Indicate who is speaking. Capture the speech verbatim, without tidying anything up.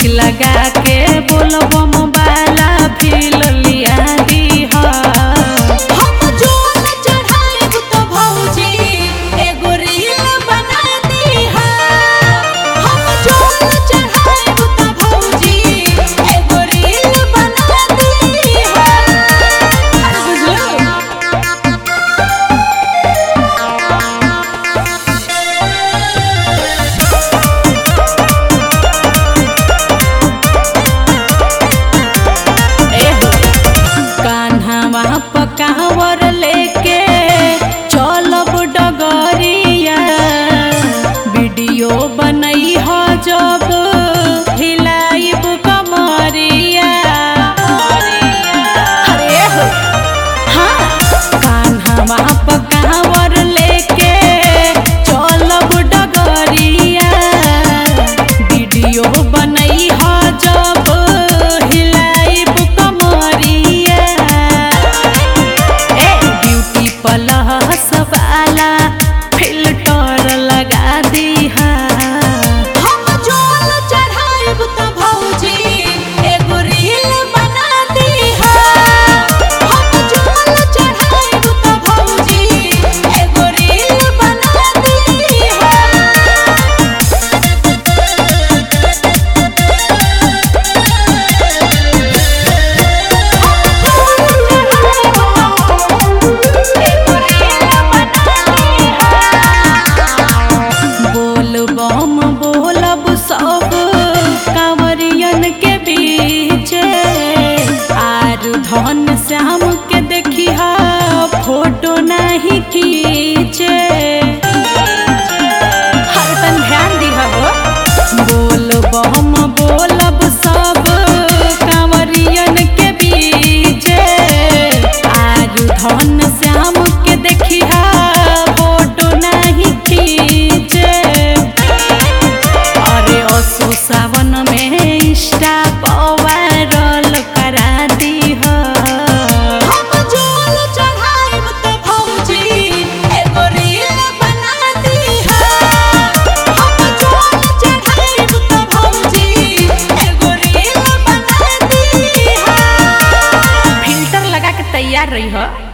Speaker 1: Music लगा के बोलबो मोबाइल फिर लिया दी हा। हम जोन चढ़ाएब तो भौजी एगो रील बना दी हा। हम जोन चढ़ाएब तो भौजी एगो रील बना दी हा। बुझलो पकावर लेके चलब डगरिया वीडियो बनई हो जब हिलाइब कमरिया। अरे हो हाँ कान्हा पकावर लेके चलब डगरिया वीडियो बनई हो जब हिलाइब कमरिया। प्लस वाला फिल्टर लगा दी हा। हम जोन चढ़ाएब तो भौजी एगो रील बना दी हा। हम जोन चढ़ाएब तो भौजी एगो रील बना दी हा। बम बोलब सब कांवरियन के बीच आर धन श्याम के देखी हा फोटो नहीं खींचे। हर तन ध्यान दी हो बोल बम बोलब सब कांवरियन के बीच आर धन श्याम के देखी हा फोटो नहीं खींचे। सावन में इंस्टा वायरल करा दी हो। हम जोन चढ़ाएब तो भौजी एगो रील बना दी हा। हम जोन चढ़ाएब तो भौजी एगो रील बना दी हा। फिल्टर लगा के तैयार रही हो।